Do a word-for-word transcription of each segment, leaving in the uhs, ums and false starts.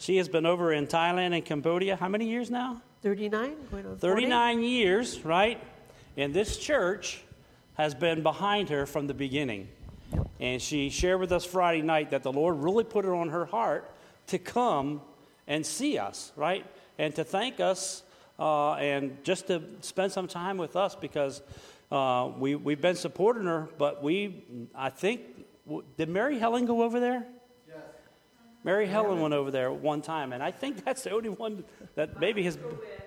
She has been over in Thailand and Cambodia. How many years now? thirty-nine, going on thirty-nine years, right? And this church has been behind her from the beginning. And she shared with us Friday night that the Lord really put it on her heart to come and see us, right? And to thank us uh, and just to spend some time with us because uh, we, we've been supporting her. But we, I think, did Mary Helen go over there? Yes. Mary Helen went over there one time. And I think that's the only one that maybe has...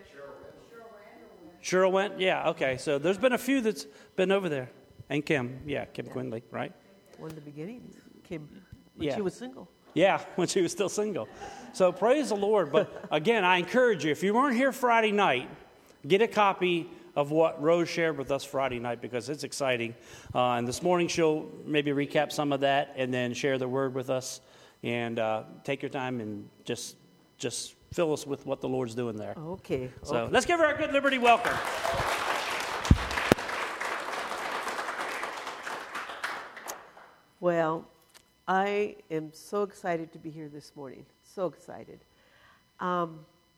Cheryl went? Yeah, okay. So there's been a few that's been over there. And Kim, yeah, Kim yeah. Quinley, right? One of the beginnings, Kim, when yeah. she was single. Yeah, when she was still single. So praise the Lord. But again, I encourage you, if you weren't here Friday night, get a copy of what Rose shared with us Friday night because it's exciting. Uh, and this morning she'll maybe recap some of that and then share the word with us. And uh, take your time and just just fill us with what the Lord's doing there. Okay. So okay. let's give her a good Liberty welcome. Well, I am so excited to be here this morning. So excited. Um,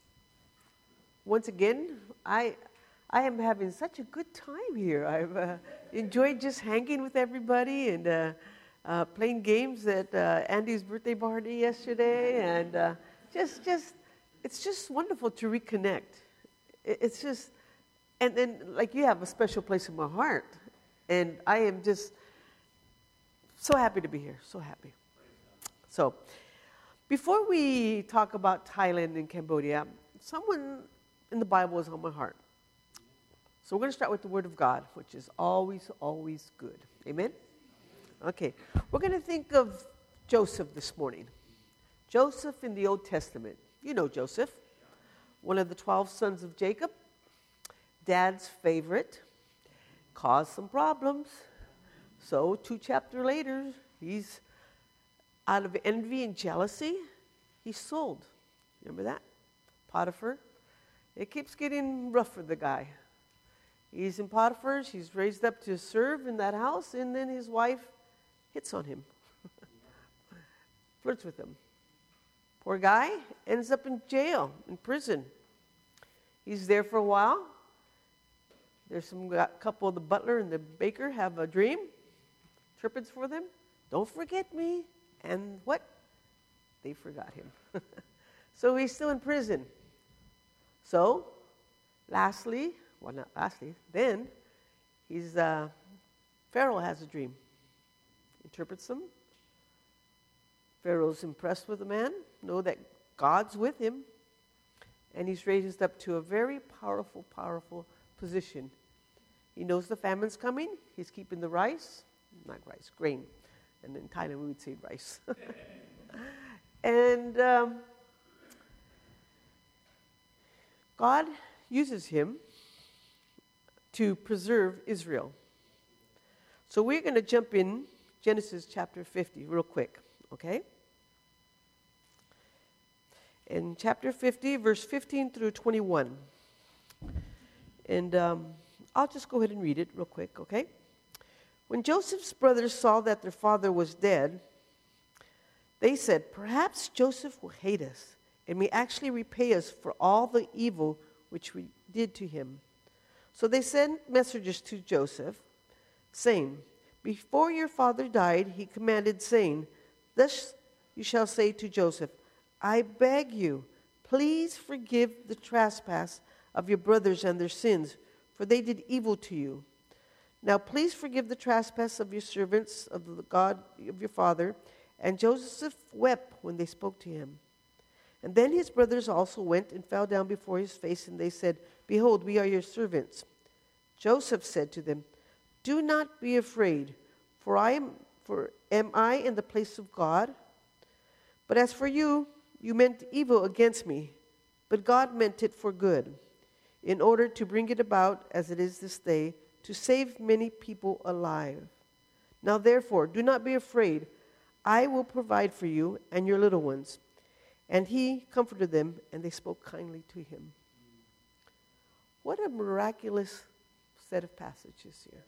once again, I I am having such a good time here. I've uh, enjoyed just hanging with everybody and uh, uh, playing games at uh, Andy's birthday party yesterday, and uh, just just it's just wonderful to reconnect. It, it's just and then like you have a special place in my heart, and I am just. So happy to be here, so happy. So, before we talk about Thailand and Cambodia, someone in the Bible is on my heart. So we're going to start with the Word of God, which is always, always good. Amen? Okay, we're going to think of Joseph this morning. Joseph in the Old Testament. You know Joseph, one of the twelve sons of Jacob, dad's favorite, caused some problems. So, two chapters later, he's out of envy and jealousy, he's sold. Remember that? Potiphar. It keeps getting rough for the guy. He's in Potiphar's, he's raised up to serve in that house, and then his wife hits on him. Flirts with him. Poor guy ends up in jail, in prison. He's there for a while. There's some couple, the butler and the baker have a dream. Interprets for them, don't forget me. And what? They forgot him. So he's still in prison. So, lastly, well, not lastly, then he's, uh, Pharaoh has a dream. Interprets them. Pharaoh's impressed with the man, know that God's with him, and he's raised up to a very powerful, powerful position. He knows the famine's coming. He's keeping the rice. Not rice, grain. And in Thailand, we would say rice. and um, God uses him to preserve Israel. So we're going to jump in Genesis chapter fifty real quick, okay? In chapter fifty, verse fifteen through twenty-one. And um, I'll just go ahead and read it real quick, okay? When Joseph's brothers saw that their father was dead, they said, perhaps Joseph will hate us and may actually repay us for all the evil which we did to him. So they sent messengers to Joseph, saying, before your father died, he commanded, saying, thus you shall say to Joseph, I beg you, please forgive the trespass of your brothers and their sins, for they did evil to you. Now please forgive the trespass of your servants, of the God of your father. And Joseph wept when they spoke to him. And then his brothers also went and fell down before his face, and they said, behold, we are your servants. Joseph said to them, do not be afraid, for I am for am I in the place of God? But as for you, you meant evil against me, but God meant it for good, in order to bring it about as it is this day, to save many people alive. Now therefore, do not be afraid. I will provide for you and your little ones. And he comforted them, and they spoke kindly to him. What a miraculous set of passages here.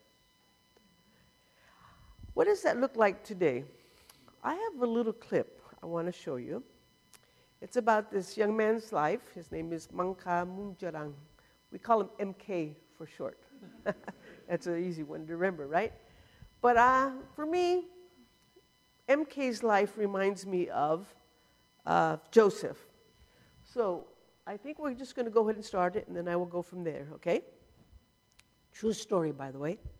What does that look like today? I have a little clip I want to show you. It's about this young man's life. His name is Mangka Mungjarang. We call him M K for short. That's an easy one to remember, right? But uh, for me, M K's life reminds me of uh, Joseph. So I think we're just going to go ahead and start it, and then I will go from there, okay? True story, by the way.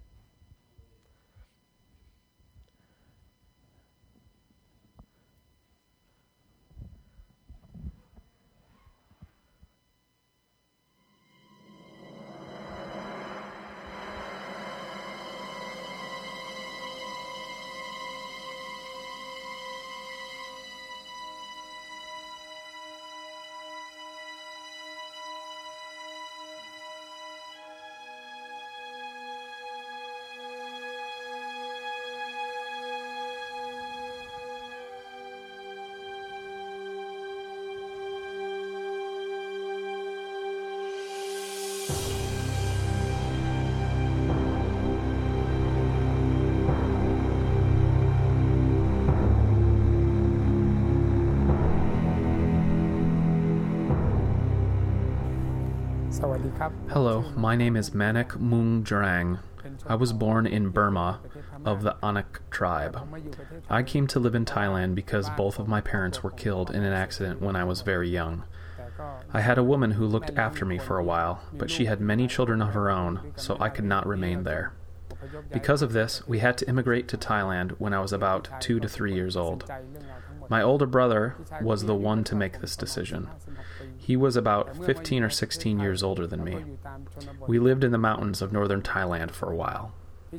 Hello, my name is Manik Mungjarang. I was born in Burma of the Anak tribe. I came to live in Thailand because both of my parents were killed in an accident when I was very young. I had a woman who looked after me for a while, but she had many children of her own, so I could not remain there. Because of this, we had to immigrate to Thailand when I was about two to three years old. My older brother was the one to make this decision. He was about fifteen or sixteen years older than me. We lived in the mountains of northern Thailand for a while.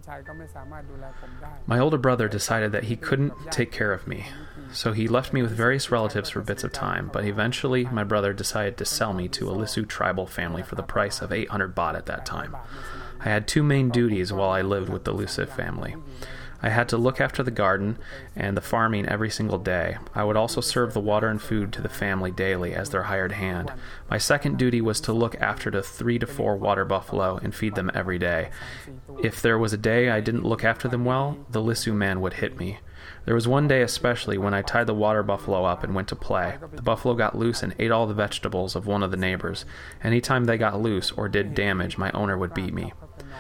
My older brother decided that he couldn't take care of me, so he left me with various relatives for bits of time, but eventually my brother decided to sell me to a Lisu tribal family for the price of eight hundred baht at that time. I had two main duties while I lived with the Lisu family. I had to look after the garden and the farming every single day. I would also serve the water and food to the family daily as their hired hand. My second duty was to look after the three to four water buffalo and feed them every day. If there was a day I didn't look after them well, the Lisu man would hit me. There was one day especially when I tied the water buffalo up and went to play. The buffalo got loose and ate all the vegetables of one of the neighbors. Anytime they got loose or did damage, my owner would beat me.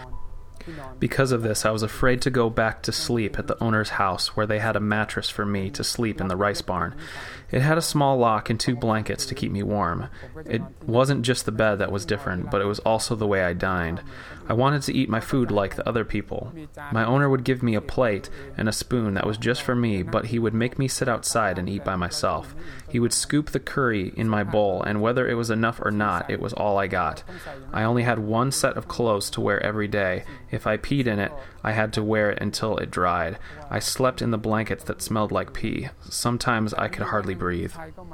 Because of this, I was afraid to go back to sleep at the owner's house, where they had a mattress for me to sleep in the rice barn. It had a small lock and two blankets to keep me warm. It wasn't just the bed that was different, but it was also the way I dined. I wanted to eat my food like the other people. My owner would give me a plate and a spoon that was just for me, but he would make me sit outside and eat by myself. He would scoop the curry in my bowl, and whether it was enough or not, it was all I got. I only had one set of clothes to wear every day. If I peed in it, I had to wear it until it dried. I slept in the blankets that smelled like pee. Sometimes I could hardly breathe.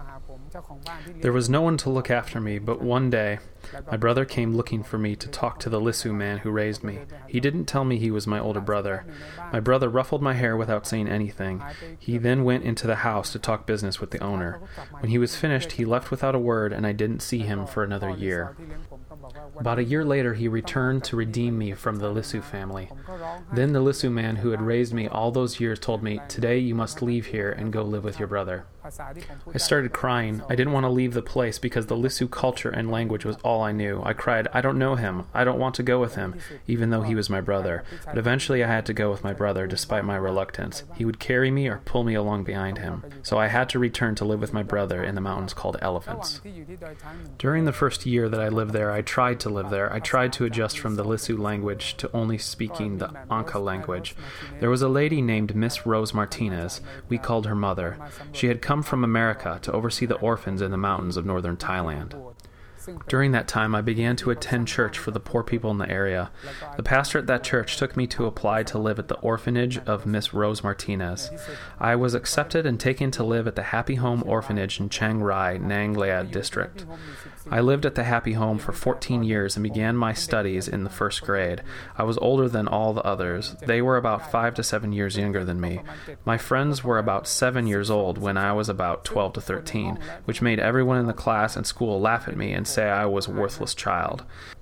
There was no one to look after me, but one day, my brother came looking for me to talk to the Lisu man who raised me. He didn't tell me he was my older brother. My brother ruffled my hair without saying anything. He then went into the house to talk business with the owner. When he was finished, he left without a word, and I didn't see him for another year. About a year later, he returned to redeem me from the Lisu family. Then the Lisu man who had raised me all those years told me, "Today you must leave here and go live with your brother." I started crying. I didn't want to leave the place because the Lisu culture and language was all I knew. I cried, "I don't know him. I don't want to go with him," even though he was my brother. But eventually I had to go with my brother despite my reluctance. He would carry me or pull me along behind him. So I had to return to live with my brother in the mountains called Elephants. During the first year that I lived there, I tried to live there. I tried to adjust from the Lisu language to only speaking the Anka language. There was a lady named Miss Rose Martinez. We called her Mother. She had come from America to oversee the orphans in the mountains of northern Thailand. During that time, I began to attend church for the poor people in the area. The pastor at that church took me to apply to live at the orphanage of Miss Rose Martinez. I was accepted and taken to live at the Happy Home Orphanage in Chiang Rai, Nang Lead district. I lived at the Happy Home for fourteen years and began my studies in the first grade. I was older than all the others. They were about five to seven years younger than me. My friends were about seven years old when I was about twelve to thirteen, which made everyone in the class and school laugh at me and say I was a worthless child.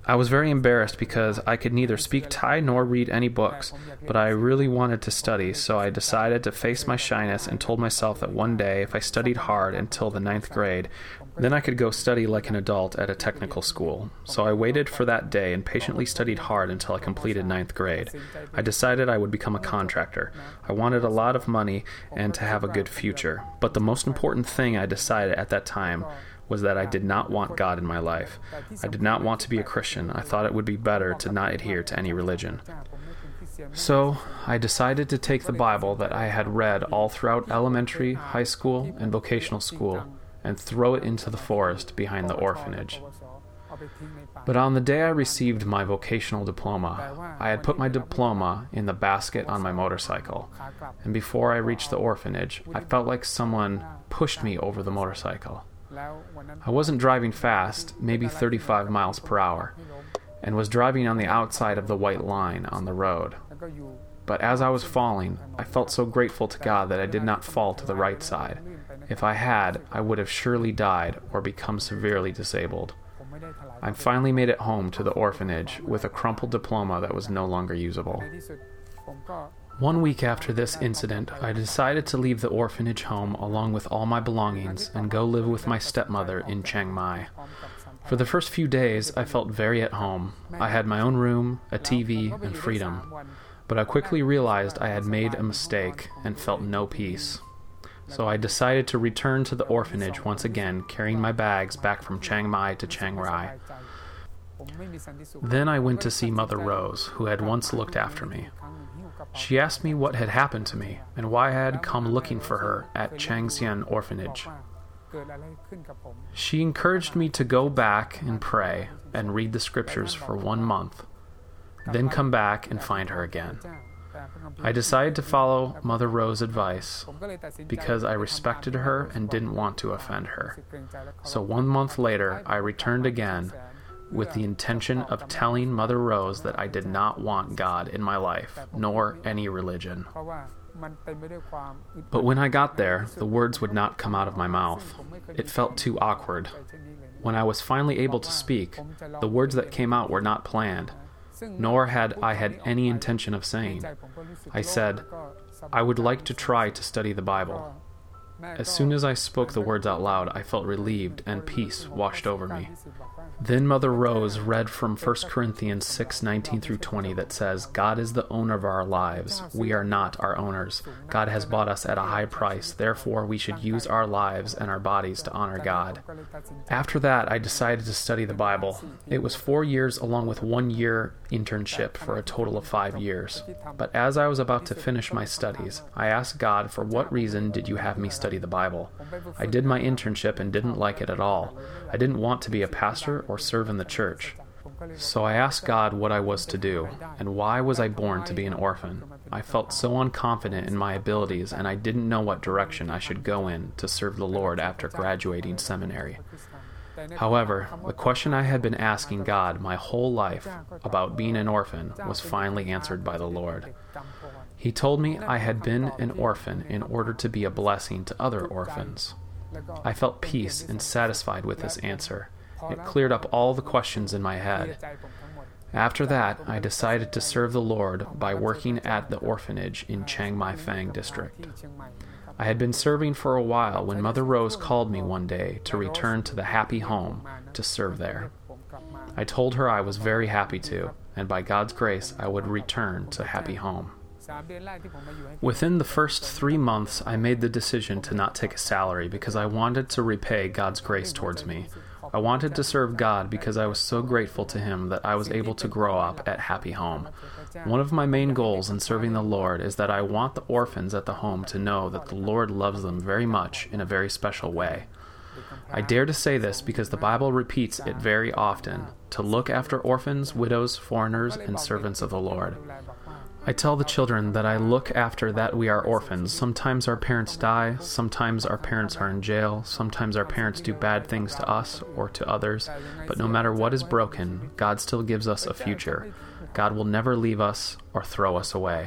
I was very embarrassed because I could neither speak Thai nor read any books, but I really wanted to study, so I decided to face my shyness and told myself that one day, if I studied hard until the ninth grade, then I could go study like an adult at a technical school. So I waited for that day and patiently studied hard until I completed ninth grade. I decided I would become a contractor. I wanted a lot of money and to have a good future. But the most important thing I decided at that time was that I did not want God in my life. I did not want to be a Christian. I thought it would be better to not adhere to any religion. So I decided to take the Bible that I had read all throughout elementary, high school, and vocational school and throw it into the forest behind the orphanage. But on the day I received my vocational diploma, I had put my diploma in the basket on my motorcycle, and before I reached the orphanage, I felt like someone pushed me over the motorcycle. I wasn't driving fast, maybe thirty-five miles per hour, and was driving on the outside of the white line on the road. But as I was falling, I felt so grateful to God that I did not fall to the right side. If I had, I would have surely died or become severely disabled. I finally made it home to the orphanage with a crumpled diploma that was no longer usable. One week after this incident, I decided to leave the orphanage home along with all my belongings and go live with my stepmother in Chiang Mai. For the first few days, I felt very at home. I had my own room, a T V, and freedom. But I quickly realized I had made a mistake and felt no peace. So I decided to return to the orphanage once again, carrying my bags back from Chiang Mai to Chiang Rai. Then I went to see Mother Rose, who had once looked after me. She asked me what had happened to me and why I had come looking for her at Chang Xian Orphanage. She encouraged me to go back and pray and read the scriptures for one month, then come back and find her again. I decided to follow Mother Rose's advice because I respected her and didn't want to offend her. So one month later, I returned again with the intention of telling Mother Rose that I did not want God in my life, nor any religion. But when I got there, the words would not come out of my mouth. It felt too awkward. When I was finally able to speak, the words that came out were not planned, nor had I had any intention of saying. I said, I would like to try to study the Bible. As soon as I spoke the words out loud, I felt relieved and peace washed over me. Then Mother Rose read from First Corinthians six nineteen through twenty that says, God is the owner of our lives. We are not our owners. God has bought us at a high price. Therefore, we should use our lives and our bodies to honor God. After that, I decided to study the Bible. It was four years along with one year internship for a total of five years. But as I was about to finish my studies, I asked God, for what reason did you have me study the Bible? I did my internship and didn't like it at all. I didn't want to be a pastor or serve in the church. So I asked God what I was to do, and why was I born to be an orphan? I felt so unconfident in my abilities, and I didn't know what direction I should go in to serve the Lord after graduating seminary. However, the question I had been asking God my whole life about being an orphan was finally answered by the Lord. He told me I had been an orphan in order to be a blessing to other orphans. I felt peace and satisfied with this answer. It cleared up all the questions in my head. After that, I decided to serve the Lord by working at the orphanage in Chiang Mai Phang district. I had been serving for a while when Mother Rose called me one day to return to the happy home to serve there. I told her I was very happy to, and by God's grace, I would return to happy home. Within the first three months, I made the decision to not take a salary because I wanted to repay God's grace towards me. I wanted to serve God because I was so grateful to Him that I was able to grow up at Happy Home. One of my main goals in serving the Lord is that I want the orphans at the home to know that the Lord loves them very much in a very special way. I dare to say this because the Bible repeats it very often, to look after orphans, widows, foreigners, and servants of the Lord. I tell the children that I look after that we are orphans. Sometimes our parents die, sometimes our parents are in jail, sometimes our parents do bad things to us or to others, but no matter what is broken, God still gives us a future. God will never leave us or throw us away.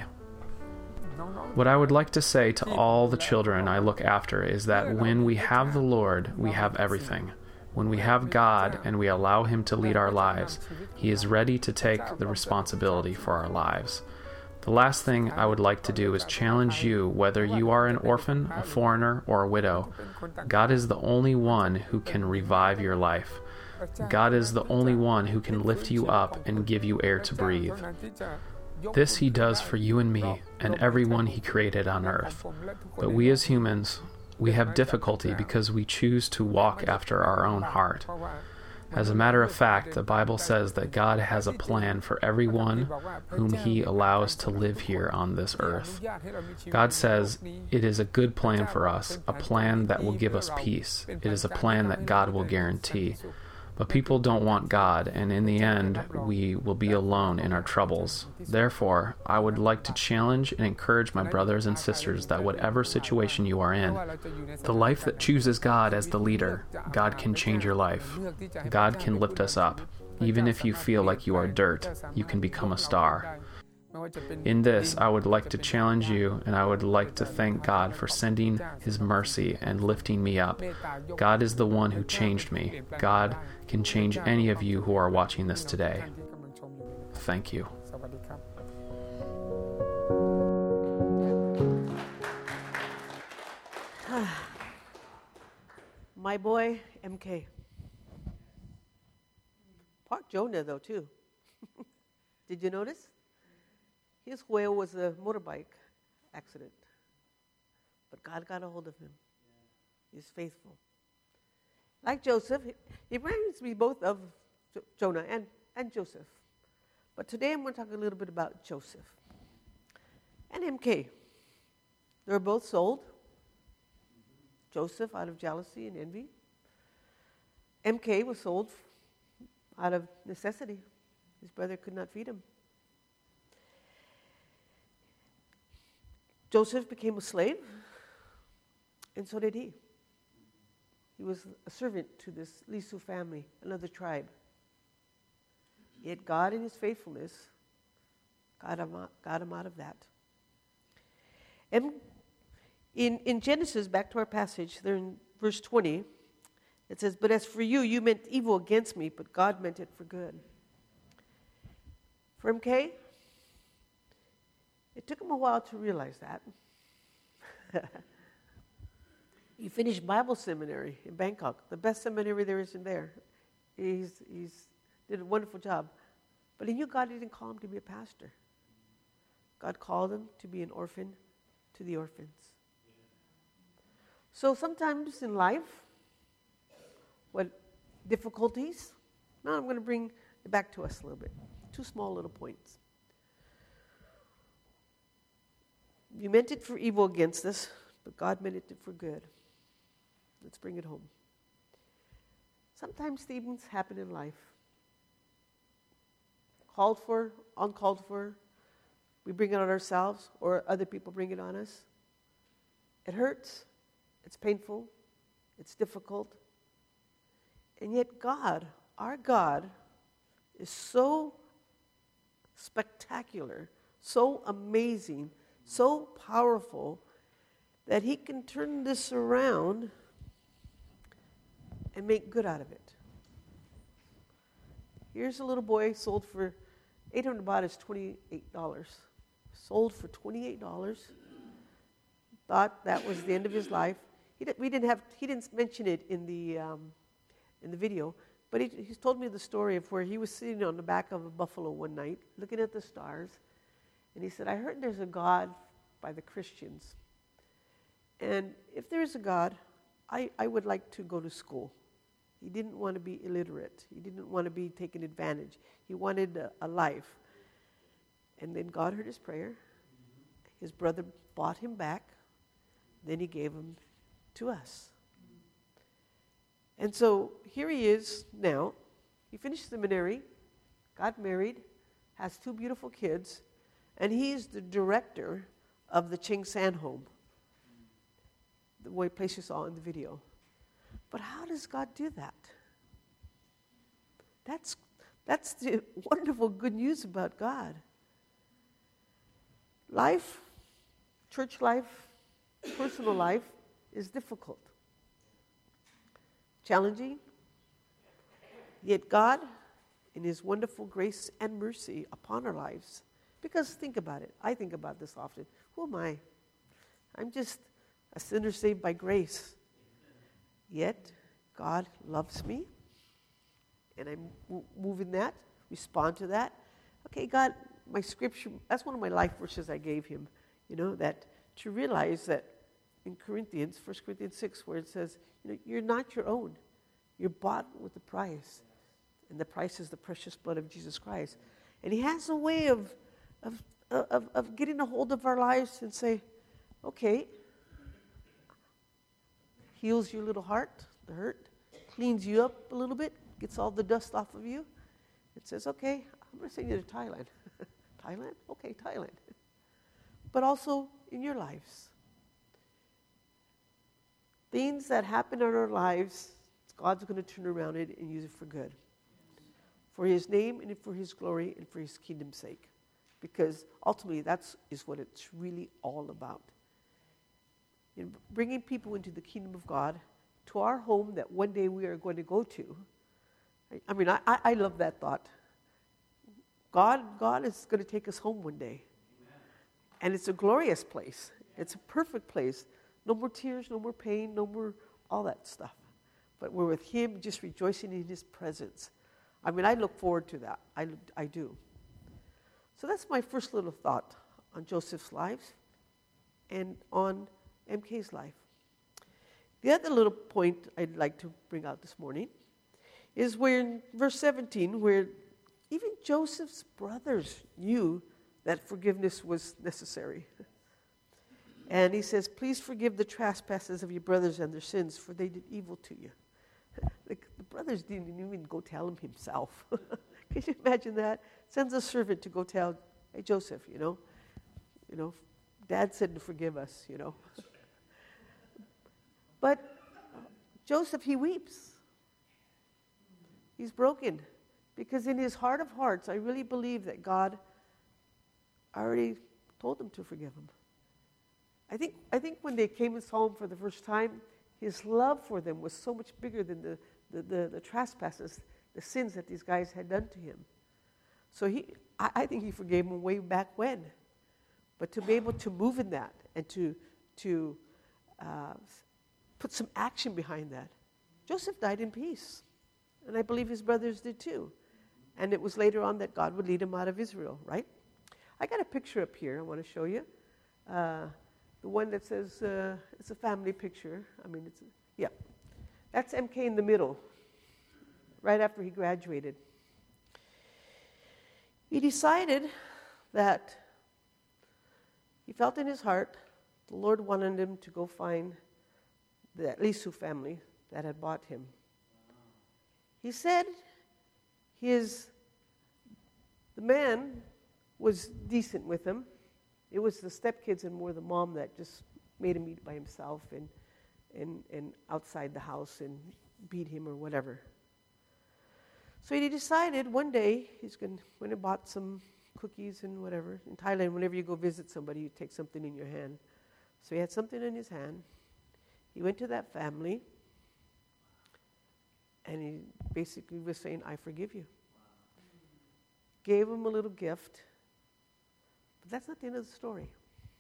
What I would like to say to all the children I look after is that when we have the Lord, we have everything. When we have God and we allow Him to lead our lives, He is ready to take the responsibility for our lives. The last thing I would like to do is challenge you, whether you are an orphan, a foreigner, or a widow. God is the only one who can revive your life. God is the only one who can lift you up and give you air to breathe. This He does for you and me and everyone He created on earth. But we as humans, we have difficulty because we choose to walk after our own heart. As a matter of fact, the Bible says that God has a plan for everyone whom He allows to live here on this earth. God says it is a good plan for us, a plan that will give us peace. It is a plan that God will guarantee. But people don't want God, and in the end, we will be alone in our troubles. Therefore, I would like to challenge and encourage my brothers and sisters that whatever situation you are in, the life that chooses God as the leader, God can change your life. God can lift us up. Even if you feel like you are dirt, you can become a star. In this, I would like to challenge you, and I would like to thank God for sending His mercy and lifting me up. God is the one who changed me. God can change any of you who are watching this today. Thank you. My boy, M K. Park Jonah, though, too. Did you notice? His whale was a motorbike accident. But God got a hold of him. He's faithful. Like Joseph, he reminds me both of jo- Jonah and, and Joseph. But today I'm going to talk a little bit about Joseph and M K. They were both sold. Joseph out of jealousy and envy. M K was sold out of necessity. His brother could not feed him. Joseph became a slave, and so did he. He was a servant to this Lisu family, another tribe. Yet God in His faithfulness got him out, got him out of that. And in, in Genesis, back to our passage, there in verse twenty, it says, "But as for you, you meant evil against me, but God meant it for good." For M K, it took him a while to realize that. He finished Bible seminary in Bangkok, the best seminary there is in there. He's, he's did a wonderful job. But he knew God didn't call him to be a pastor. God called him to be an orphan to the orphans. So sometimes in life, what difficulties, now I'm going to bring it back to us a little bit. Two small little points. You meant it for evil against us, but God meant it for good. Let's bring it home. Sometimes things happen in life. Called for, uncalled for. We bring it on ourselves, or other people bring it on us. It hurts. It's painful. It's difficult. And yet God, our God, is so spectacular, so amazing, so powerful, that He can turn this around and make good out of it. Here's a little boy sold for eight hundred baht is twenty-eight dollars. Sold for twenty-eight dollars. Thought that was the end of his life. He did, we didn't have. He didn't mention it in the um, in the video, but he, he's told me the story of where he was sitting on the back of a buffalo one night, looking at the stars, and he said, "I heard there's a God by the Christians, and if there is a God, I, I would like to go to school." He didn't want to be illiterate. He didn't want to be taken advantage. He wanted a, a life. And then God heard his prayer. His brother bought him back. Then He gave him to us. And so here he is now. He finished seminary, got married, has two beautiful kids, and he's the director of the Ching San home, the way place you saw in the video. But how does God do that? That's, that's the wonderful good news about God. Life, church life, personal life is difficult, challenging, Yet God, in his wonderful grace and mercy upon our lives, because think about it, I think about this often. Who am I? I'm just a sinner saved by grace. Yet God loves me, and I'm m- moving that, respond to that. Okay, God, my scripture, that's one of my life verses I gave him, you know, that to realize that in Corinthians, First Corinthians six, where it says, you know, you're not your own. You're bought with a price. And the price is the precious blood of Jesus Christ. And he has a way of, of, of, of getting a hold of our lives and say, okay, heals your little heart, the hurt, cleans you up a little bit, gets all the dust off of you. It says, okay, I'm going to send you to Thailand. Thailand? Okay, Thailand. But also in your lives. Things that happen in our lives, God's going to turn around it and use it for good. For his name and for his glory and for his kingdom's sake. Because ultimately that's is what it's really all about. In bringing people into the kingdom of God, to our home that one day we are going to go to. I, I mean, I, I love that thought. God, God is going to take us home one day. Amen. And it's a glorious place. It's a perfect place. No more tears, no more pain, no more all that stuff. But we're with him just rejoicing in his presence. I mean, I look forward to that. I, I do. So that's my first little thought on Joseph's life and on M K's life. The other little point I'd like to bring out this morning is where in verse seventeen, where even Joseph's brothers knew that forgiveness was necessary. And he says, please forgive the trespasses of your brothers and their sins, for they did evil to you. The, the brothers didn't even go tell him himself. Can you imagine that? Sends a servant to go tell, hey, Joseph, you know, you know, Dad said to forgive us, you know. But Joseph, he weeps. He's broken. Because in his heart of hearts, I really believe that God already told him to forgive him. I think, I think when they came and saw him for the first time, his love for them was so much bigger than the, the, the, the trespasses, the sins that these guys had done to him. So he, I, I think he forgave them way back when. But to be able to move in that and to, to uh, put some action behind that. Joseph died in peace. And I believe his brothers did too. And it was later on that God would lead him out of Israel, right? I got a picture up here I want to show you. Uh, the one that says, uh, it's a family picture. I mean, it's, yeah. That's M K in the middle, right after he graduated. He decided that he felt in his heart the Lord wanted him to go find the Lisu family that had bought him. He said his, the man was decent with him. It was the stepkids and more the mom that just made him eat by himself and, and, and outside the house and beat him or whatever. So he decided one day he's going to, went and bought some cookies and whatever. In Thailand, whenever you go visit somebody, you take something in your hand. So he had something in his hand. He went to that family, and he basically was saying, I forgive you. Gave him a little gift. But that's not the end of the story.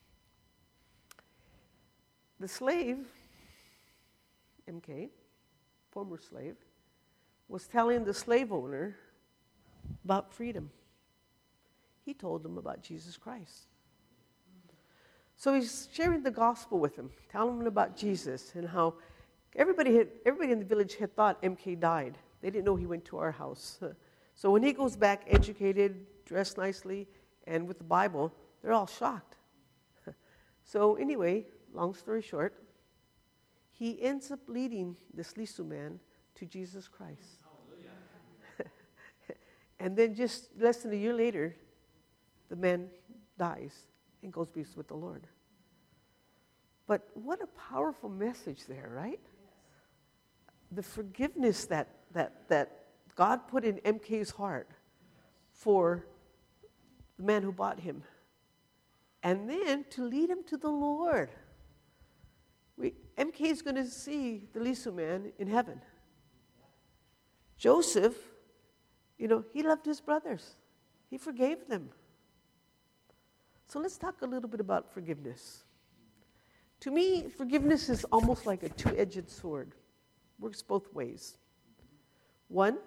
The slave, M K, former slave, was telling the slave owner about freedom. He told him about Jesus Christ. So he's sharing the gospel with him, telling him about Jesus and how everybody had, everybody in the village had thought M K died. They didn't know he went to our house. So when he goes back educated, dressed nicely, and with the Bible, they're all shocked. So anyway, long story short, he ends up leading this Lisu man to Jesus Christ. And then just less than a year later, the man dies and goes be with the Lord. But what a powerful message there, right? The forgiveness that that that God put in M K's heart for the man who bought him. And then to lead him to the Lord. We, M K is going to see the Lisu man in heaven. Joseph You know, he loved his brothers. He forgave them. So let's talk a little bit about forgiveness. To me, forgiveness is almost like a two-edged sword. Works both ways. One,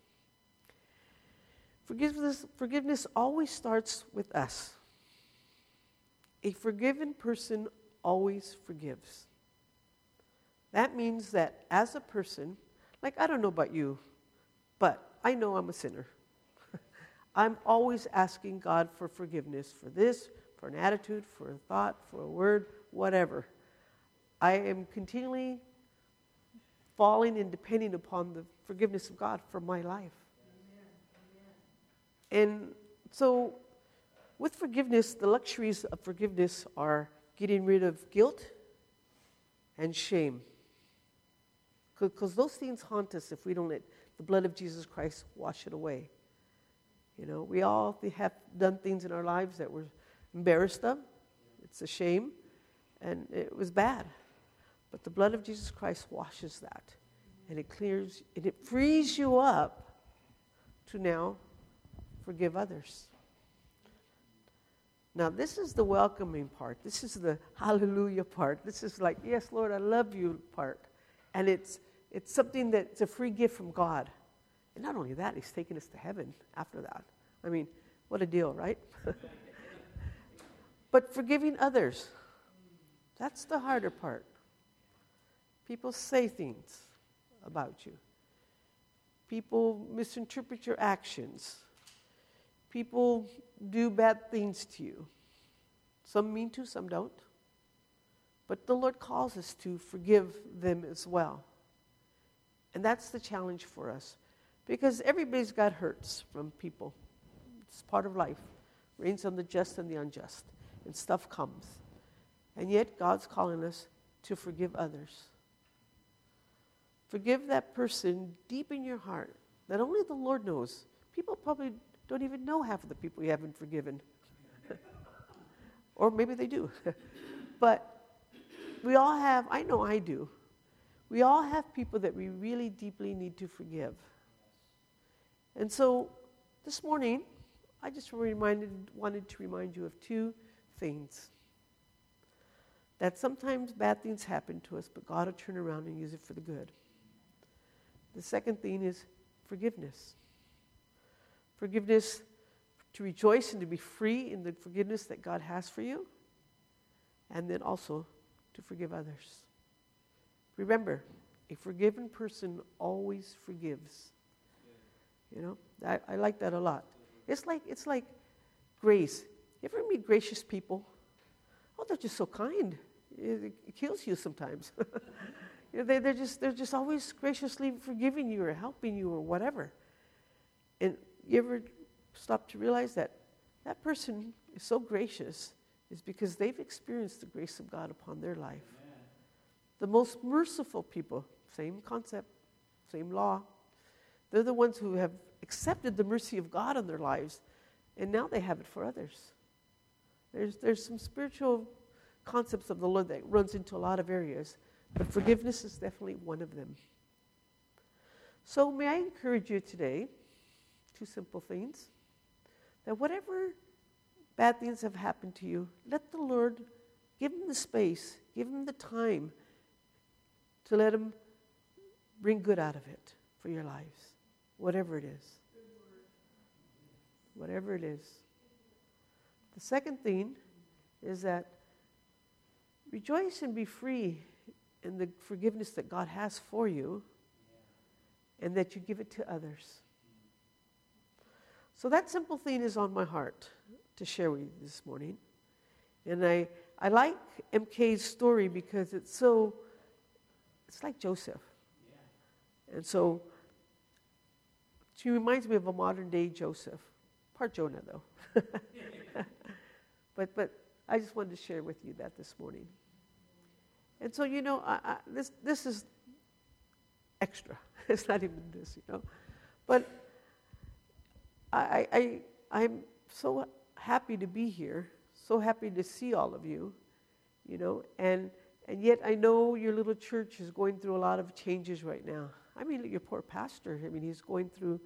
forgiveness, forgiveness always starts with us. A forgiven person always forgives. That means that as a person, like I don't know about you, but I know I'm a sinner. I'm always asking God for forgiveness for this, for an attitude, for a thought, for a word, whatever. I am continually falling and depending upon the forgiveness of God for my life. And so with forgiveness, the luxuries of forgiveness are getting rid of guilt and shame. Because those things haunt us if we don't let the blood of Jesus Christ wash it away. You know, we all have done things in our lives that we're embarrassed of. It's a shame, and it was bad. But the blood of Jesus Christ washes that, and it clears, and it frees you up to now forgive others. Now, this is the welcoming part. This is the hallelujah part. This is like, yes, Lord, I love you part. And it's it's something that's a free gift from God. And not only that, he's taken us to heaven after that. I mean, what a deal, right? But forgiving others, that's the harder part. People say things about you. People misinterpret your actions. People do bad things to you. Some mean to, some don't. But the Lord calls us to forgive them as well. And that's the challenge for us. Because everybody's got hurts from people. It's part of life. Rains on the just and the unjust. And stuff comes. And yet God's calling us to forgive others. Forgive that person deep in your heart that only the Lord knows. People probably don't even know half of the people you haven't forgiven. Or maybe they do. But we all have, I know I do, we all have people that we really deeply need to forgive. And so this morning, I just reminded, wanted to remind you of two things. That sometimes bad things happen to us, but God will turn around and use it for the good. The second thing is forgiveness. Forgiveness to rejoice and to be free in the forgiveness that God has for you. And then also to forgive others. Remember, a forgiven person always forgives. You know, I, I like that a lot. It's like it's like grace. You ever meet gracious people? Oh, they're just so kind. It, it kills you sometimes. You know, they, they're just they're just always graciously forgiving you or helping you or whatever. And you ever stop to realize that that person is so gracious is because they've experienced the grace of God upon their life. Amen. The most merciful people, same concept, same law. They're the ones who have accepted the mercy of God in their lives, and now they have it for others. There's there's some spiritual concepts of the Lord that runs into a lot of areas, but forgiveness is definitely one of them. So may I encourage you today, two simple things, that whatever bad things have happened to you, let the Lord give him the space, give him the time to let him bring good out of it for your lives, whatever it is. Whatever it is. The second thing is that rejoice and be free in the forgiveness that God has for you, and that you give it to others. So that simple thing is on my heart to share with you this morning. And I, I like M K's story because it's so, it's like Joseph. And so she reminds me of a modern day Joseph. Part Jonah, though. but but I just wanted to share with you that this morning. And so, you know, I, I, this this is extra. It's not even this, you know. But I, I, I'm so happy to be here, so happy to see all of you, you know, and and yet I know your little church is going through a lot of changes right now. I mean, your poor pastor, I mean, he's going through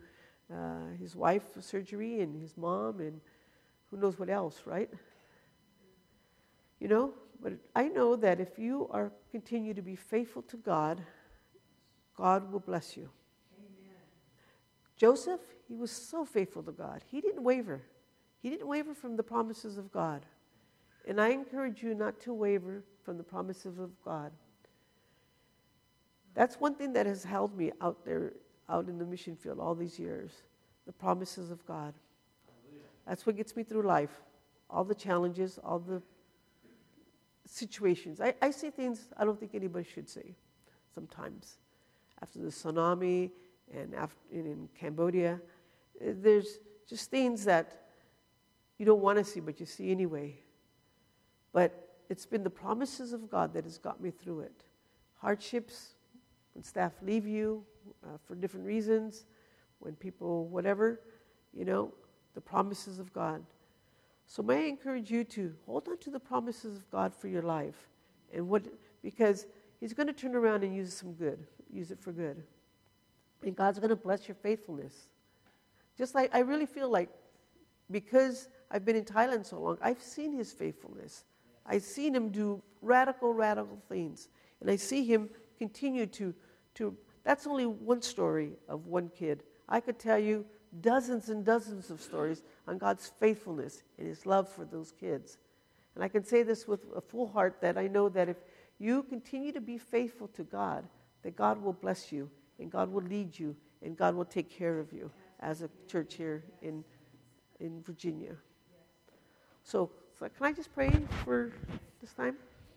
uh, his wife for surgery and his mom and who knows what else, right? You know, but I know that if you are continue to be faithful to God, God will bless you. Amen. Joseph, he was so faithful to God. He didn't waver. He didn't waver from the promises of God. And I encourage you not to waver from the promises of God. That's one thing that has held me out there, out in the mission field all these years, the promises of God. That's what gets me through life, all the challenges, all the situations. I, I say things I don't think anybody should say sometimes. After the tsunami and after, and in Cambodia, there's just things that you don't want to see, but you see anyway. But it's been the promises of God that has got me through it. Hardships, when staff leave you uh, for different reasons, when people, whatever, you know, the promises of God. So may I encourage you to hold on to the promises of God for your life, and what because He's going to turn around and use some good, use it for good, and God's going to bless your faithfulness. Just like I really feel like, because I've been in Thailand so long, I've seen His faithfulness. I've seen Him do radical, radical things, and I see Him continue to to. That's only one story of one kid. I could tell you dozens and dozens of stories on God's faithfulness and His love for those kids. And I can say this with a full heart, that I know that if you continue to be faithful to God, that God will bless you, and God will lead you, and God will take care of you as a church here in in Virginia. So, so can I just pray for this time?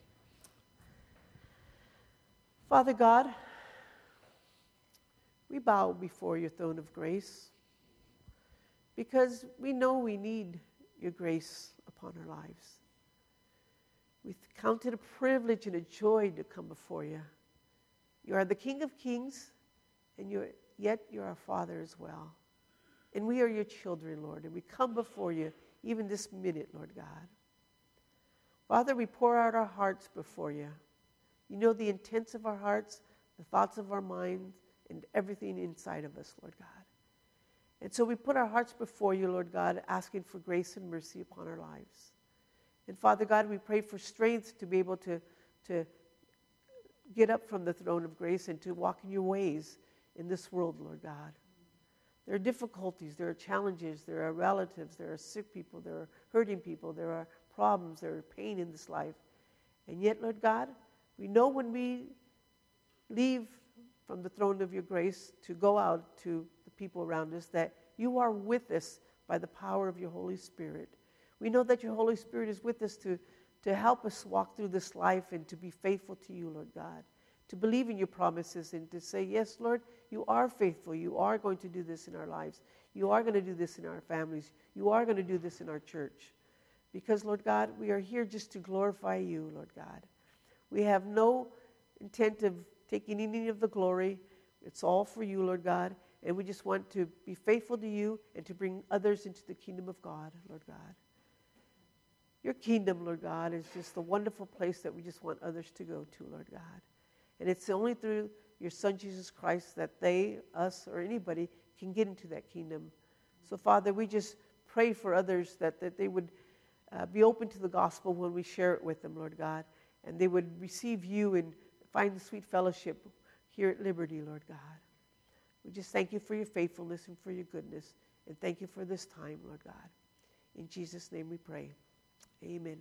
Father God, we bow before your throne of grace, because we know we need your grace upon our lives. We count it a privilege and a joy to come before you. You are the King of Kings, and you're, yet you're our Father as well. And we are your children, Lord, and we come before you even this minute, Lord God. Father, we pour out our hearts before you. You know the intents of our hearts, the thoughts of our minds, and everything inside of us, Lord God. And so we put our hearts before you, Lord God, asking for grace and mercy upon our lives. And Father God, we pray for strength to be able to, to get up from the throne of grace and to walk in your ways in this world, Lord God. There are difficulties, there are challenges, there are relatives, there are sick people, there are hurting people, there are problems, there are pain in this life. And yet, Lord God, we know when we leave from the throne of your grace to go out to the people around us, that you are with us by the power of your Holy Spirit. We know that your Holy Spirit is with us to, to help us walk through this life and to be faithful to you, Lord God, to believe in your promises and to say, yes, Lord, you are faithful. You are going to do this in our lives. You are going to do this in our families. You are going to do this in our church. Because, Lord God, we are here just to glorify you, Lord God. We have no intent of taking any of the glory. It's all for you, Lord God. And we just want to be faithful to you and to bring others into the kingdom of God, Lord God. Your kingdom, Lord God, is just a wonderful place that we just want others to go to, Lord God. And it's only through your Son, Jesus Christ, that they, us, or anybody can get into that kingdom. So, Father, we just pray for others that, that they would uh, be open to the gospel when we share it with them, Lord God, and they would receive you and find the sweet fellowship here at Liberty, Lord God. We just thank you for your faithfulness and for your goodness, and thank you for this time, Lord God. In Jesus' name we pray. Amen.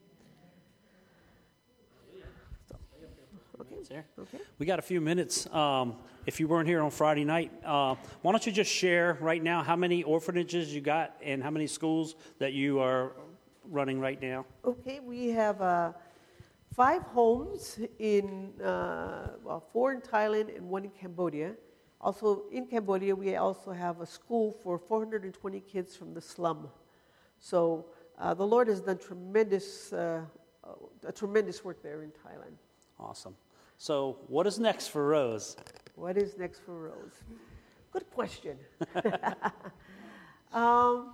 Okay. Okay. We got a few minutes. Um, if you weren't here on Friday night, uh, why don't you just share right now how many orphanages you got and how many schools that you are running right now? Okay, we have uh, five homes in, uh, well, four in Thailand and one in Cambodia. Also, in Cambodia, we also have a school for four hundred twenty kids from the slum. So uh, the Lord has done tremendous, uh, a tremendous work there in Thailand. Awesome. So what is next for Rose? What is next for Rose? Good question. um,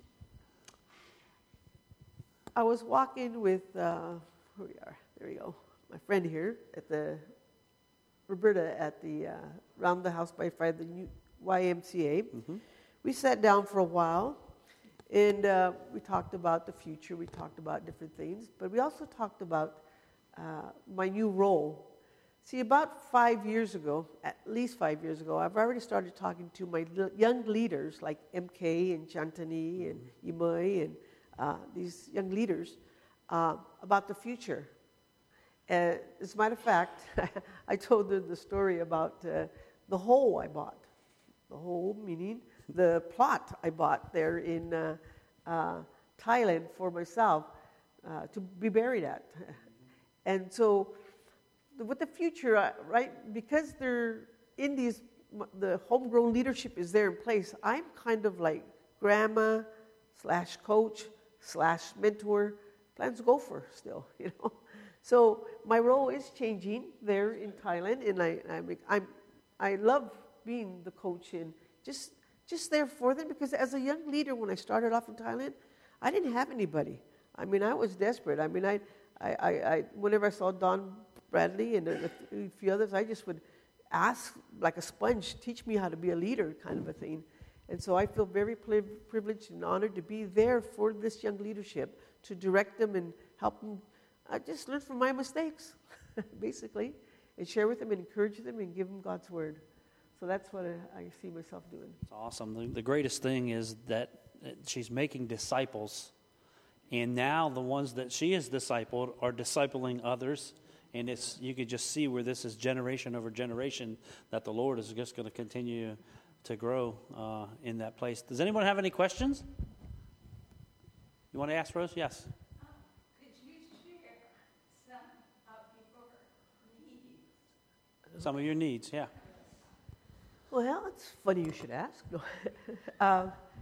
I was walking with, uh, here we are, there we go, my friend here at the, Roberta at the, uh, Round the House by Fire, the new Y M C A. Mm-hmm. we sat down for a while, and uh, we talked about the future. We talked about different things, but we also talked about uh, my new role. See, about five years ago, at least five years ago, I've already started talking to my l- young leaders like M K and Chantani and Imai and uh, these young leaders uh, about the future. Uh, as a matter of fact, I told them the story about uh, the hole I bought. The hole meaning the plot I bought there in uh, uh, Thailand for myself uh, to be buried at. And so with the future, uh, right, because they're in these, the homegrown leadership is there in place, I'm kind of like grandma slash coach slash mentor, plans gopher still, you know. So my role is changing there in Thailand, and I, I'm, I'm, I love being the coach and just, just there for them, because as a young leader, when I started off in Thailand, I didn't have anybody. I mean, I was desperate. I mean, I, I, I, I whenever I saw Don Bradley and a, a few others, I just would ask like a sponge, teach me how to be a leader kind of a thing. And so I feel very privileged and honored to be there for this young leadership, to direct them and help them uh, just learn from my mistakes, basically, and share with them and encourage them and give them God's word. So that's what I, I see myself doing. It's awesome. The, the greatest thing is that she's making disciples, and now the ones that she has discipled are discipling others. And it's, you could just see where this is generation over generation, that the Lord is just going to continue to grow uh, in that place. Does anyone have any questions? You want to ask, Rose? Yes. Um, could you share some of your needs? Some of your needs, yeah. Well, it's funny you should ask. uh,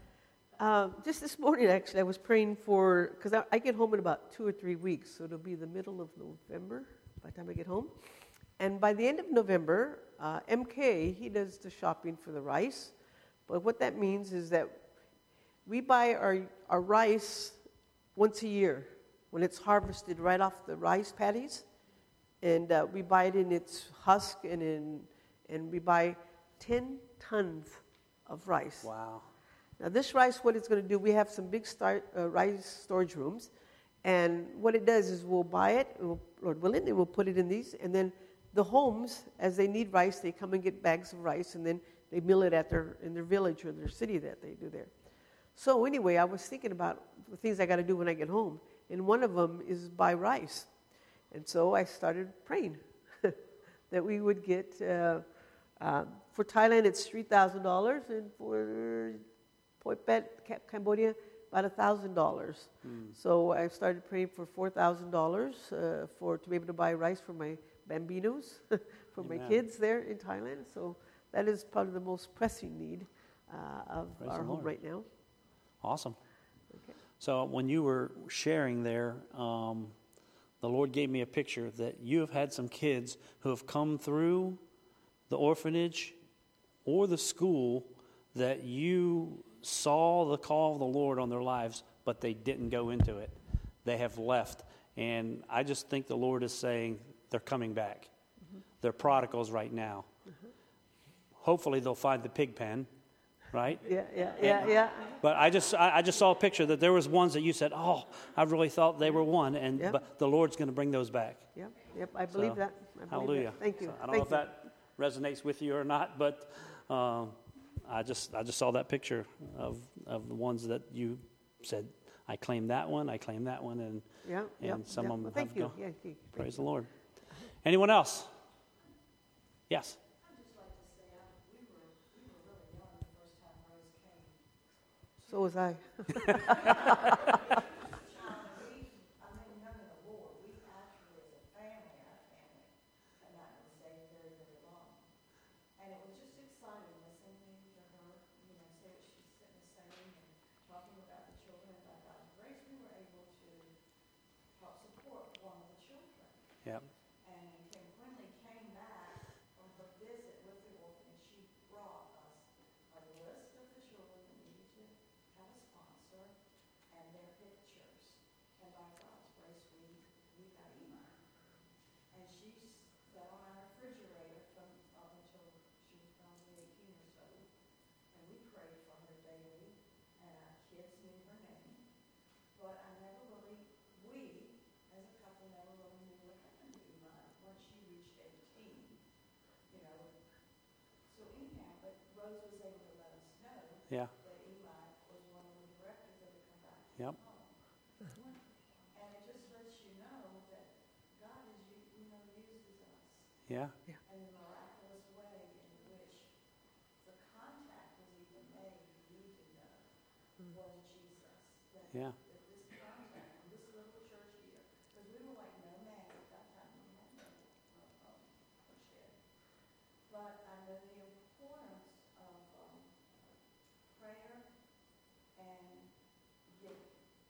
uh, just this morning, actually, I was praying for, because I, I get home in about two or three weeks, so it'll be the middle of November by the time I get home. And by the end of November, uh, M K, he does the shopping for the rice. But what that means is that we buy our, our rice once a year when it's harvested right off the rice paddies. And uh, we buy it in its husk, and in, and we buy ten tons of rice. Wow. Now this rice, what it's going to do, we have some big start, uh, rice storage rooms. And what it does is we'll buy it, we'll, Lord willing, and we'll put it in these. And then the homes, as they need rice, they come and get bags of rice, and then they mill it at their in their village or their city that they do there. So anyway, I was thinking about the things I got to do when I get home. And one of them is buy rice. And so I started praying that we would get, uh, uh, for Thailand it's three thousand dollars, and for Poipet, Cambodia, about one thousand dollars. Mm. So I started praying for four thousand dollars uh, for to be able to buy rice for my bambinos, for Amen. My kids there in Thailand. So that is probably the most pressing need uh, of Praise our home Lord. Right now. Awesome. Okay. So when you were sharing there, um, the Lord gave me a picture that you have had some kids who have come through the orphanage or the school that you saw the call of the Lord on their lives, but they didn't go into it. They have left. And I just think the Lord is saying they're coming back. Mm-hmm. They're prodigals right now. Mm-hmm. Hopefully they'll find the pig pen, right? Yeah, yeah, yeah, and, yeah. But I just I, I just saw a picture that there was ones that you said, oh, I really thought they were one, and yep. but the Lord's going to bring those back. Yep, yep, I believe so, that. I believe hallelujah. That. Thank you. So I don't Thank know you. if that resonates with you or not, but um, I just I just saw that picture of, of the ones that you said, I claim that one, I claim that one, and yeah, and yep, some yep. of them well, thank have you. gone. Yeah, thank you. Praise Thank the you. Lord. Anyone else? Yes. I'd just like to say, I, we were we were really young the first time Rose came. So was I. Child, we, I mean, young in the Lord, we actually, as a family, our family, had not been saved very, very long. And it was just exciting listening to her, you know, say what she's sitting and saying and talking about the children. By God's grace, we were able to help support one of the children. Yep. And when Kim Quinley came back from her visit with the orphanage, she brought us a list of the children that needed to have a sponsor and their pictures. And by God's grace, we, we got Ema. And she sat on our refrigerator from up until she was probably eighteen or so. And we prayed for her day Yeah. that Eli was one of the directors that had come back to Yep. the home. And it just lets you know that God is, u- you know, uses us Yeah. in the miraculous way in which the contact was even made, you need to know, was Jesus. That, Yeah. that this contact from this little church here, because we were like no man at that time, we had no uh, um, shed. But I know the importance of um, prayer and giving.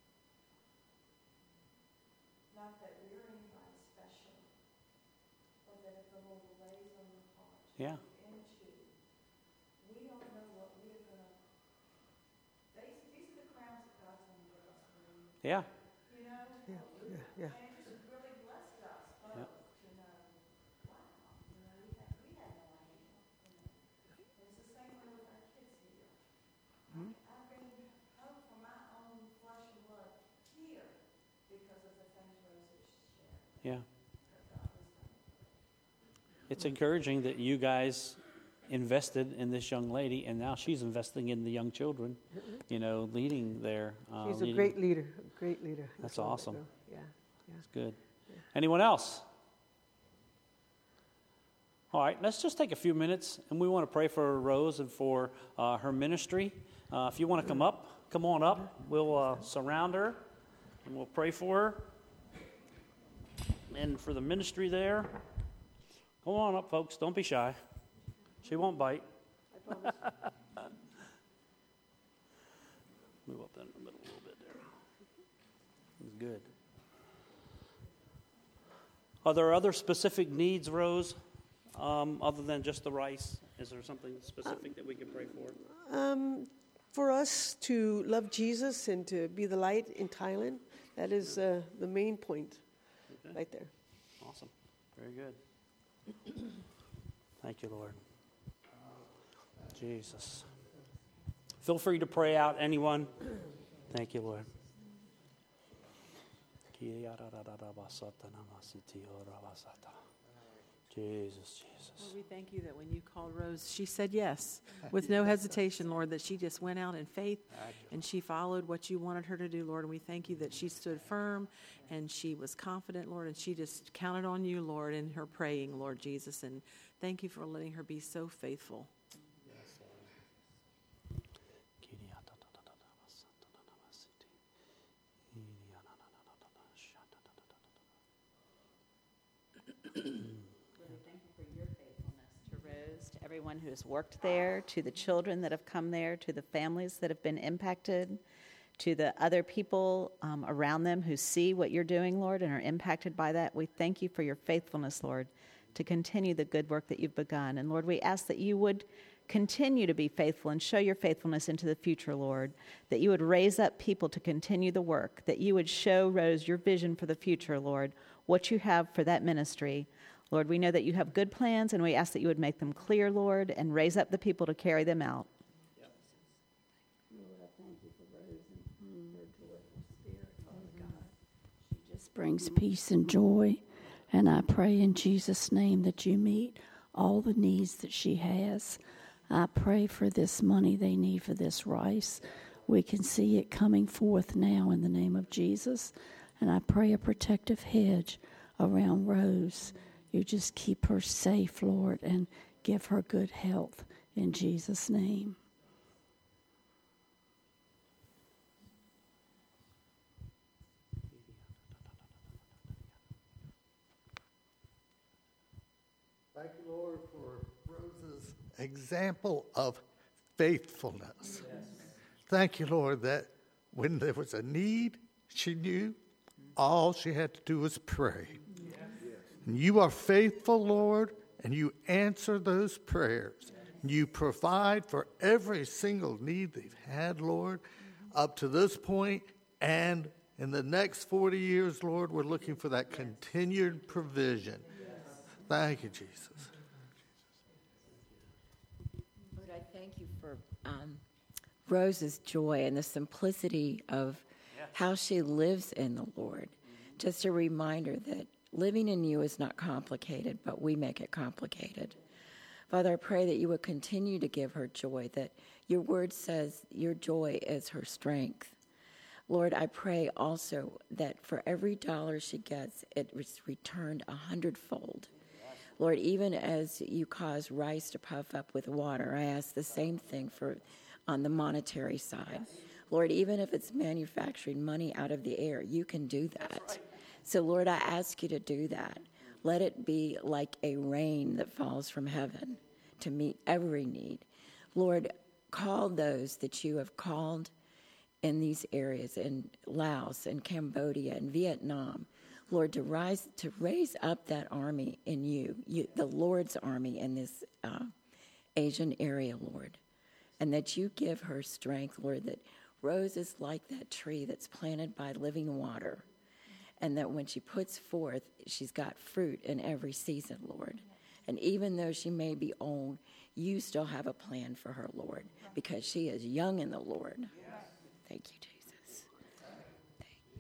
Not that we're anybody special, but that if the Lord lays on your heart to Yeah. move into, we don't know what we're gonna. These, these are the crowns that God's gonna give us. Really. Yeah. You know. Yeah, yeah, yeah. And it just really blessed us both Yep. to know. Wow. You know, we had we had no idea. You know. And it's the same way with our kids here. Hmm? I've been home for my own flesh and blood here because of the things Rose has shared. Yeah. That God has done. It's encouraging that you guys invested in this young lady, and now she's investing in the young children, you know, leading their. Uh, She's a leading- great leader, a great leader. That's all that awesome. girl. Yeah, yeah. It's good. Anyone else? All right, let's just take a few minutes, and we want to pray for Rose and for uh, her ministry. Uh, if you want to come up, come on up. We'll uh, surround her, and we'll pray for her. And for the ministry there, come on up, folks. Don't be shy. She won't bite. Move up in the middle a little bit there. That's good. Are there other specific needs, Rose, um, other than just the rice? Is there something specific that we can pray for? Um, for us to love Jesus and to be the light in Thailand, that is uh, the main point Okay. right there. Awesome. Very good. Thank you, Lord. Jesus. Feel free to pray out, anyone. Thank you, Lord. Jesus, Jesus. Lord, we thank you that when you called Rose, she said yes with no hesitation, Lord, that she just went out in faith and she followed what you wanted her to do, Lord. And we thank you that she stood firm and she was confident, Lord, and she just counted on you, Lord, in her praying, Lord Jesus. And thank you for letting her be so faithful. To Rose, to everyone who has worked there, to the children that have come there, to the families that have been impacted, to the other people um, around them who see what you're doing, Lord, and are impacted by that. We thank you for your faithfulness, Lord, to continue the good work that you've begun. And Lord, we ask that you would continue to be faithful and show your faithfulness into the future, Lord, that you would raise up people to continue the work, that you would show Rose your vision for the future, Lord, what you have for that ministry. Lord, we know that you have good plans, and we ask that you would make them clear, Lord, and raise up the people to carry them out. Lord, I thank you for Rose and her joyful spirit, Father God. She just brings peace and joy, and I pray in Jesus' name that you meet all the needs that she has. I pray for this money they need for this rice. We can see it coming forth now in the name of Jesus, and I pray a protective hedge around Rose. You just keep her safe, Lord, and give her good health in Jesus' name. Thank you, Lord, for Rose's example of faithfulness. Yes. Thank you, Lord, that when there was a need, she knew all she had to do was pray. Yes. And you are faithful, Lord, and you answer those prayers. Yes. You provide for every single need they've had, Lord, up to this point, and in the next forty years, Lord, we're looking for that continued provision. Thank you, Jesus. Lord, I thank you for um, Rose's joy and the simplicity of how she lives in the Lord. Just a reminder that living in you is not complicated, but we make it complicated. Father, I pray that you would continue to give her joy, that your word says your joy is her strength. Lord, I pray also that for every dollar she gets, it is returned a hundredfold. Lord, even as you cause rice to puff up with water, I ask the same thing for on the monetary side. Lord, even if it's manufacturing money out of the air, you can do that. So, Lord, I ask you to do that. Let it be like a rain that falls from heaven to meet every need. Lord, call those that you have called in these areas, in Laos and Cambodia and Vietnam, Lord, to rise, to raise up that army in you, you the Lord's army in this uh, Asian area, Lord, and that you give her strength, Lord, that Rose is like that tree that's planted by living water, and that when she puts forth, she's got fruit in every season, Lord. And even though she may be old, you still have a plan for her, Lord, because she is young in the Lord. Thank you, Jesus. Thank you.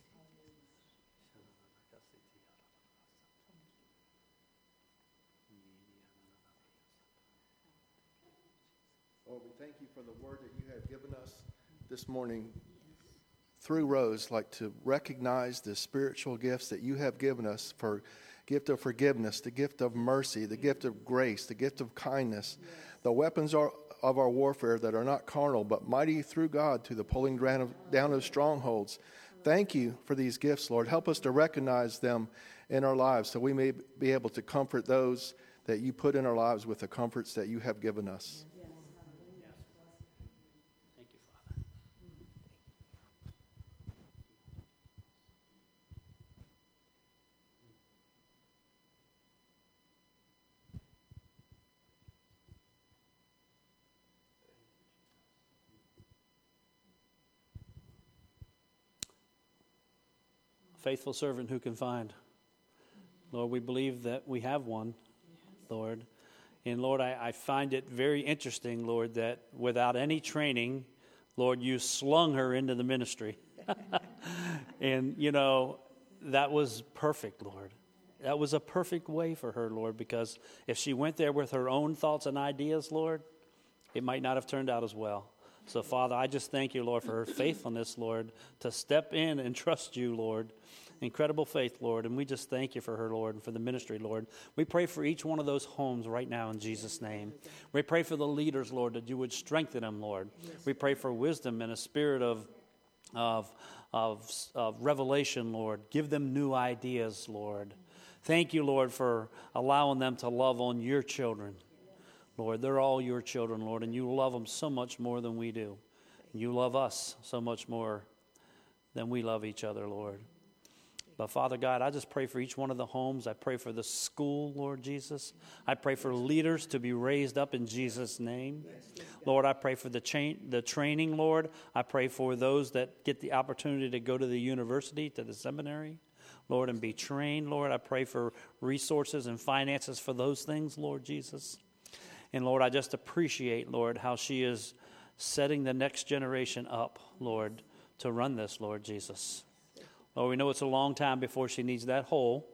Lord, we thank you for the word that you have given us this morning through Rose, like to recognize the spiritual gifts that you have given us for gift of forgiveness, the gift of mercy, the gift of grace, the gift of kindness, the weapons are of our warfare that are not carnal, but mighty through God to the pulling down of, down of strongholds. Thank you for these gifts, Lord. Help us to recognize them in our lives so we may be able to comfort those that you put in our lives with the comforts that you have given us. Thank you, Father. Faithful servant who can find. Lord, we believe that we have one, Lord. And Lord, I, I find it very interesting, Lord, that without any training, Lord, you slung her into the ministry. And, you know, that was perfect, Lord. That was a perfect way for her, Lord, because if she went there with her own thoughts and ideas, Lord, it might not have turned out as well. So, Father, I just thank you, Lord, for her faithfulness, Lord, to step in and trust you, Lord. Incredible faith, Lord, and we just thank you for her, Lord, and for the ministry, Lord. We pray for each one of those homes right now in Jesus' name. We pray for the leaders, Lord, that you would strengthen them, Lord. We pray for wisdom and a spirit of, of, of, of revelation, Lord. Give them new ideas, Lord. Thank you, Lord, for allowing them to love on your children. Lord, they're all your children, Lord, and you love them so much more than we do. You love us so much more than we love each other, Lord. But, Father God, I just pray for each one of the homes. I pray for the school, Lord Jesus. I pray for leaders to be raised up in Jesus' name. Lord, I pray for the, cha- the training, Lord. I pray for those that get the opportunity to go to the university, to the seminary, Lord, and be trained, Lord. I pray for resources and finances for those things, Lord Jesus. And, Lord, I just appreciate, Lord, how she is setting the next generation up, Lord, to run this, Lord Jesus. Lord, we know it's a long time before she needs that hole,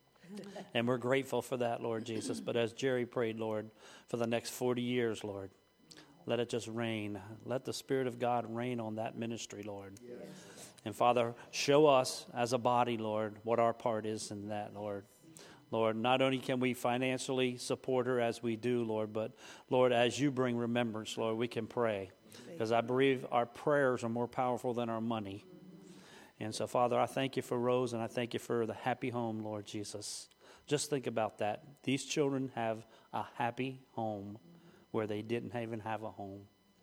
and we're grateful for that, Lord Jesus. But as Jerry prayed, Lord, for the next forty years, Lord, let it just rain. Let the Spirit of God rain on that ministry, Lord. Yes. And, Father, show us as a body, Lord, what our part is in that, Lord. Lord, not only can we financially support her as we do, Lord, but, Lord, as you bring remembrance, Lord, we can pray. Because I believe our prayers are more powerful than our money. And so, Father, I thank you for Rose, and I thank you for the happy home, Lord Jesus. Just think about that. These children have a happy home where they didn't even have a home.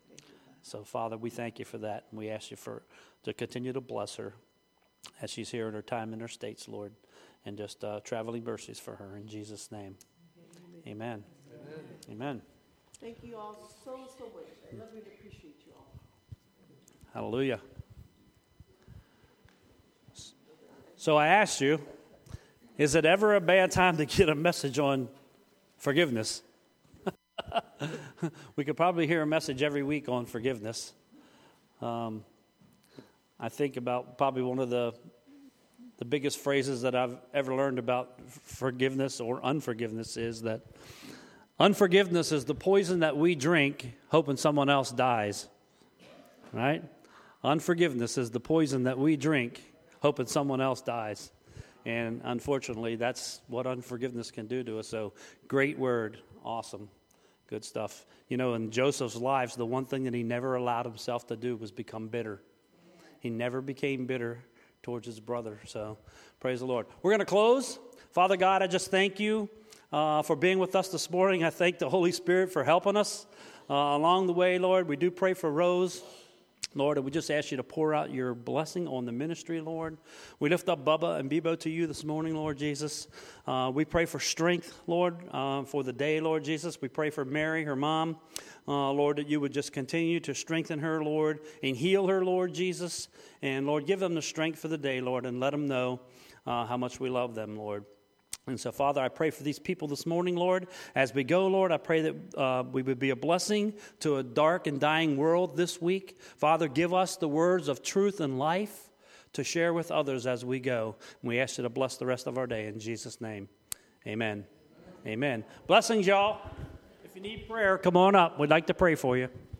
So, Father, we thank you for that, and we ask you for to continue to bless her as she's here in her time in her states, Lord, and just uh, traveling mercies for her in Jesus' name. Amen. Amen. Amen. Thank you all so, so much. I love you and appreciate you all. Hallelujah. So I asked you, is it ever a bad time to get a message on forgiveness? We could probably hear a message every week on forgiveness. Um, I think about probably one of the the biggest phrases that I've ever learned about forgiveness or unforgiveness is that Unforgiveness is the poison that we drink hoping someone else dies, right? Unforgiveness is the poison that we drink hoping someone else dies. And unfortunately, that's what unforgiveness can do to us. So great word. Awesome. Good stuff. You know, in Joseph's lives, the one thing that he never allowed himself to do was become bitter. He never became bitter towards his brother. So praise the Lord. We're going to close. Father God, I just thank you uh, for being with us this morning. I thank the Holy Spirit for helping us uh, along the way, Lord. We do pray for Rose. Lord, and we just ask you to pour out your blessing on the ministry, Lord. We lift up Bubba and Bebo to you this morning, Lord Jesus. Uh, we pray for strength, Lord, uh, for the day, Lord Jesus. We pray for Mary, her mom, uh, Lord, that you would just continue to strengthen her, Lord, and heal her, Lord Jesus. And, Lord, give them the strength for the day, Lord, and let them know uh, how much we love them, Lord. And so, Father, I pray for these people this morning, Lord. As we go, Lord, I pray that uh, we would be a blessing to a dark and dying world this week. Father, give us the words of truth and life to share with others as we go. And we ask you to bless the rest of our day in Jesus' name. Amen. Amen. Amen. Blessings, y'all. If you need prayer, come on up. We'd like to pray for you.